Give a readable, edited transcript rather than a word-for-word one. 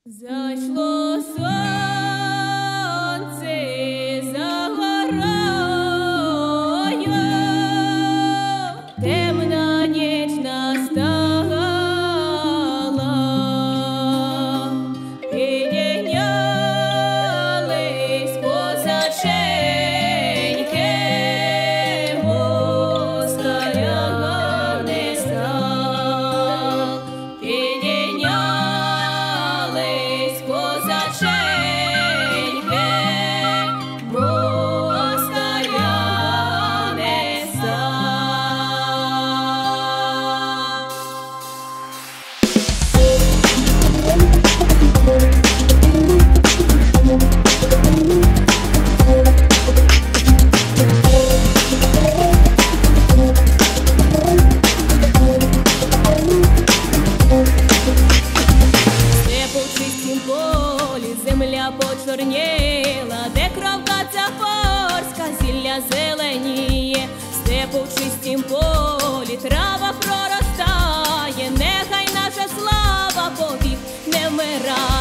Зайшло сонце за горою, темна ніч настала, піднялись козаченьки, москаля не став. Піднялись козаченьки, москаля не став. Земля почорніла, де кровка цапорська, зілля зеленіє, степу в чистім полі трава проростає, нехай наша слава повік не вмирає.